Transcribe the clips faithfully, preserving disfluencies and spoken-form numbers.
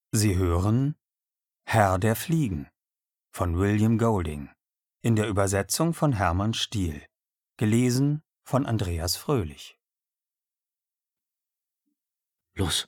Sie hören Herr der Fliegen von William Golding in der Übersetzung von Hermann Stiel, gelesen von Andreas Fröhlich. Los!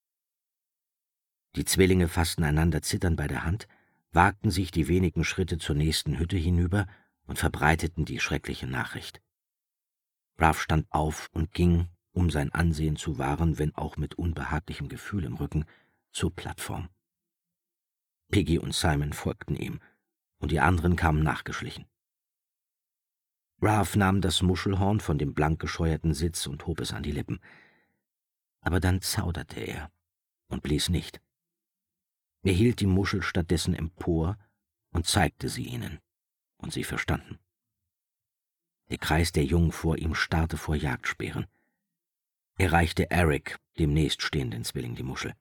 Die Zwillinge fassten einander zitternd bei der Hand, wagten sich die wenigen Schritte zur nächsten Hütte hinüber und verbreiteten die schreckliche Nachricht. Ralph stand auf und ging, um sein Ansehen zu wahren, wenn auch mit unbehaglichem Gefühl im Rücken, zur Plattform. Piggy und Simon folgten ihm, und die anderen kamen nachgeschlichen. Ralph nahm das Muschelhorn von dem blank gescheuerten Sitz und hob es an die Lippen. Aber dann zauderte er und blies nicht. Er hielt die Muschel stattdessen empor und zeigte sie ihnen, und sie verstanden. Der Kreis der Jungen vor ihm starrte vor Jagdspeeren. Er reichte Eric, dem nächststehenden Zwilling, die Muschel.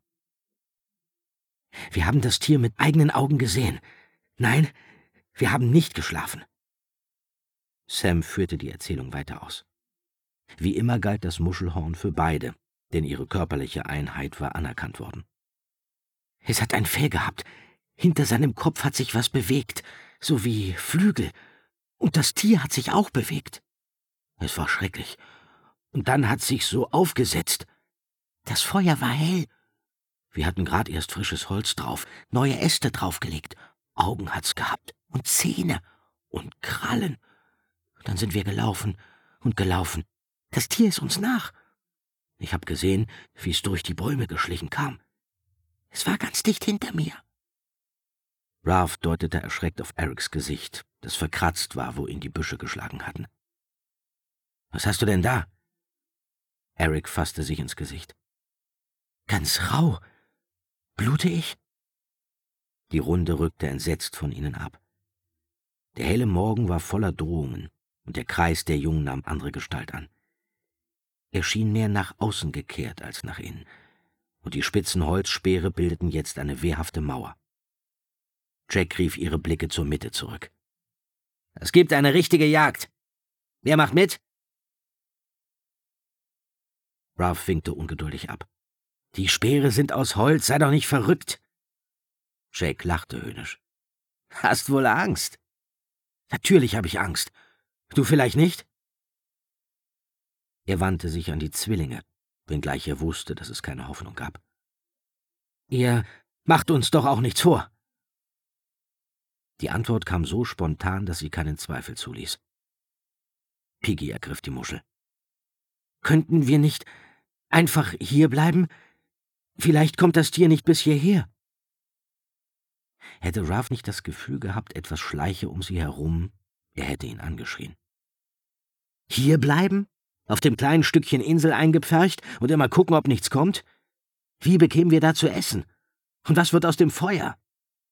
»Wir haben das Tier mit eigenen Augen gesehen. Nein, wir haben nicht geschlafen.« Sam führte die Erzählung weiter aus. Wie immer galt das Muschelhorn für beide, denn ihre körperliche Einheit war anerkannt worden. »Es hat ein Fell gehabt. Hinter seinem Kopf hat sich was bewegt, so wie Flügel. Und das Tier hat sich auch bewegt. Es war schrecklich. Und dann hat sich so aufgesetzt. Das Feuer war hell. Wir hatten gerade erst frisches Holz drauf, neue Äste draufgelegt. Augen hat's gehabt und Zähne und Krallen. Dann sind wir gelaufen und gelaufen. Das Tier ist uns nach. Ich hab gesehen, wie es durch die Bäume geschlichen kam. Es war ganz dicht hinter mir.« Ralph deutete erschreckt auf Erics Gesicht, das verkratzt war, wo ihn die Büsche geschlagen hatten. »Was hast du denn da?« Eric fasste sich ins Gesicht. »Ganz rau. Blute ich?« Die Runde rückte entsetzt von ihnen ab. Der helle Morgen war voller Drohungen, und der Kreis der Jungen nahm andere Gestalt an. Er schien mehr nach außen gekehrt als nach innen, und die spitzen Holzspeere bildeten jetzt eine wehrhafte Mauer. Jack rief ihre Blicke zur Mitte zurück. »Es gibt eine richtige Jagd. Wer macht mit?« Ralph winkte ungeduldig ab. »Die Speere sind aus Holz, sei doch nicht verrückt!« Jake lachte höhnisch. »Hast wohl Angst?« »Natürlich habe ich Angst. Du vielleicht nicht?« Er wandte sich an die Zwillinge, wenngleich er wusste, dass es keine Hoffnung gab. »Ihr macht uns doch auch nichts vor!« Die Antwort kam so spontan, dass sie keinen Zweifel zuließ. Piggy ergriff die Muschel. »Könnten wir nicht einfach hier bleiben? Vielleicht kommt das Tier nicht bis hierher.« Hätte Ralph nicht das Gefühl gehabt, etwas schleiche um sie herum, er hätte ihn angeschrien. »Hier bleiben? Auf dem kleinen Stückchen Insel eingepfercht und immer gucken, ob nichts kommt? Wie bekämen wir da zu essen? Und was wird aus dem Feuer?«